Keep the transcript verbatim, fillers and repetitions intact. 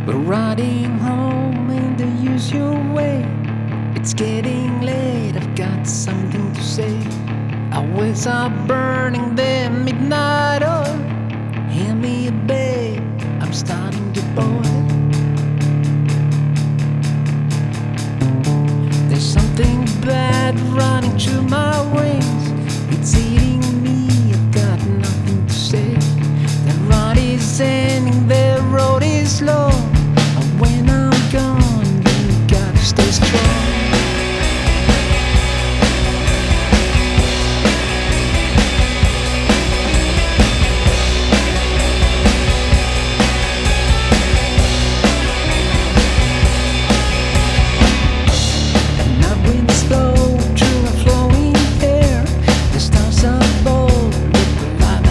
We're riding home in the usual way. It's getting late, I've got something to say. Our wheels are burning, the midnight